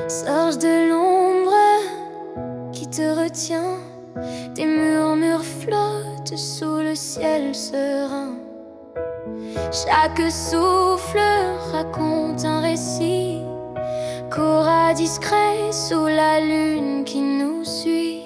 Sors de l'ombre qui te retient, tes murmures flottent sous le ciel serein. Chaque souffle raconte un récit, courra discret sous la lune qui nous suit.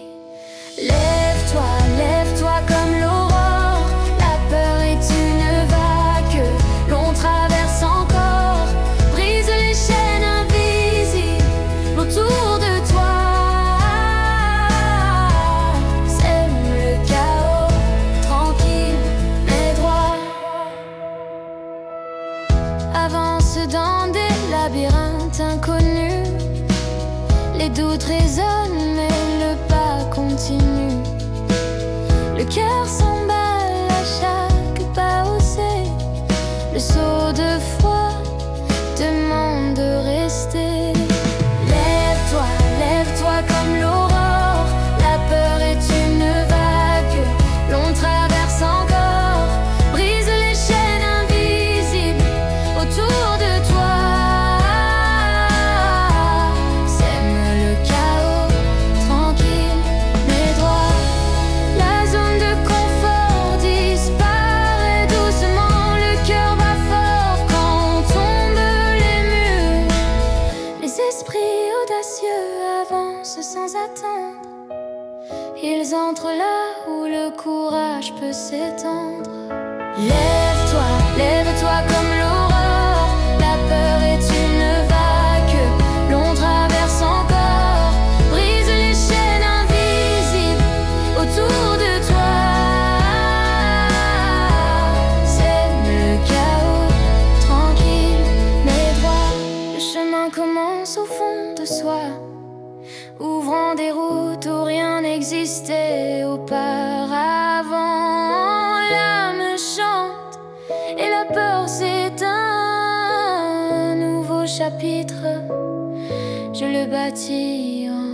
Lève-toi comme l'aurore, la peur est une vague que l'on traverse encore. Brise les chaînes invisibles autour de toi. Sème le chaos, tranquille mais droit. Avance dans des labyrinthes inconnus, les doutes résonnent mais le pas continue. Le cœur s'emballe à chaque pas osé, le saut de foi demande de rester. Lève-toi comme l'aurore, la peur est une vague que l'on traverse encore. Brise les chaînes invisibles autour de toi. Sème le chaos, tranquille mais droit. La zone de confort disparaît doucement, le cœur bat fort quand tombent les murs. Les esprits audacieux avancent sans attendre, ils entrent là où le courage peut s'étendre. Lève-toi comme l'aurore, la peur est une vague que l'on traverse encore. Brise les chaînes invisibles autour de toi. Sème le chaos, tranquille mais droit. Le chemin commence au fond de soi, ouvrant des routes où rien n'existait auparavant. L'âme chante et la peur s'éteint. Un nouveau chapitre, je le bâtis en